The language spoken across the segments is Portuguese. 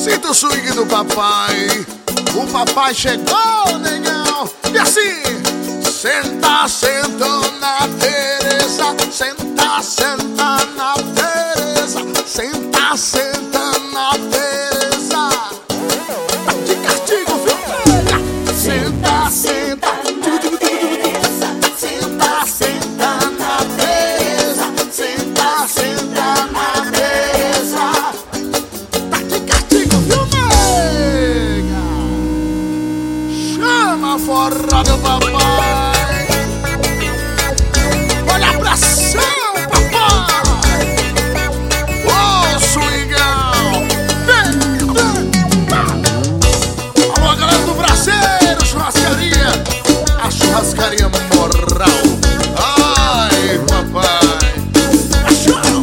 Sinta o swing do papai. O papai chegou, negão. E assim, senta, senta na Teresa. Senta, senta na Teresa. Senta, senta na Teresa. Tá de castigo, viu? Senta, senta na Teresa. Senta, senta na Teresa. Senta, senta na Teresa. Tá de castigo, viu, nega? Chama fora do papai. Olha a pressão, papai. Ô, swingão. Vem, vem. Alô, galera do Braseiro, churrascaria. A churrascaria moral. Ai, papai. Achou.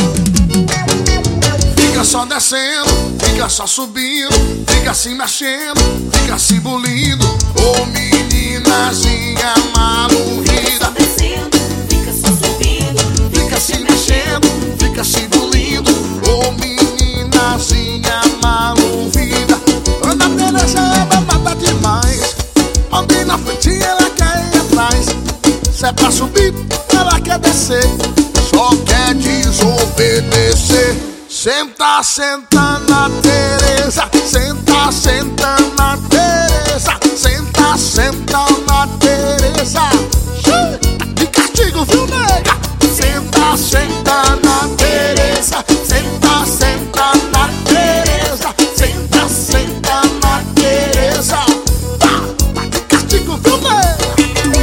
Fica só descendo, fica só subindo, fica se mexendo, fica se bulindo. Ô, meninazinha malurrida. Descendo, fica só subindo, Fica se mexendo, fica se bulindo. Ô, meninazinha maluvida. Ana Teresa é babada demais. Alguém na frente ela quer ir atrás. Se é pra subir, ela quer descer. Só quer desobedecer. Senta, senta na Teresa. Senta, senta na Teresa. Senta, senta na Teresa. Tá de castigo, viu, nega? Senta, senta na Teresa. Senta, senta na Teresa. Senta, senta na Teresa. Tá de castigo, viu, nega?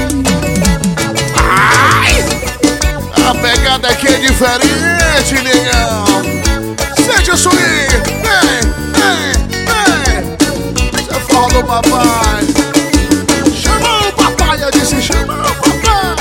Ai! A pegada aqui é diferente, negão. Sente o swing. Vem, vem, vem. Você é forró do papai. Chamou o papai, eu disse chamou o papai.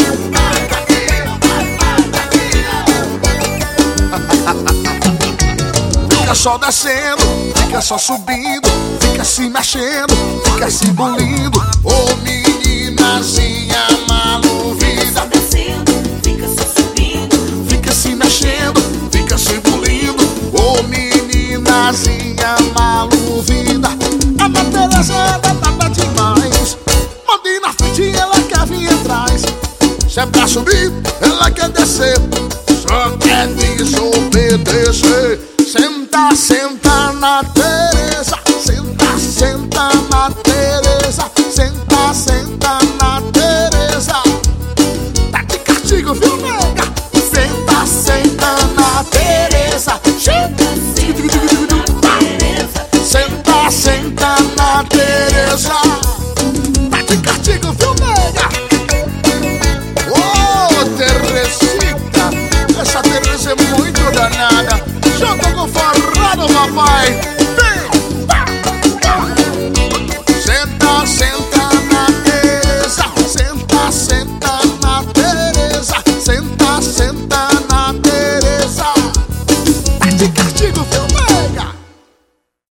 Fica só descendo, fica só subindo, fica se mexendo, fica se bulindo. Ô, meninazinha maluvida. descendo, fica só subindo, Fica se mexendo, fica se bulindo. Ô, meninazinha maluvida. A Teresa é danada demais. Manda ir na frente, ela quer vir atrás. Se é pra subir, ela quer descer. Só quer desobedecer. Senta, senta na Teresa. Senta, senta na Teresa. Senta, senta na Teresa. Tá de castigo, viu, nega? Senta, senta na Teresa. Senta, senta na Teresa. Tá de castigo, viu, nega? Ô, Teresita. Essa Teresa é muito danada. Joga com forrado, papai.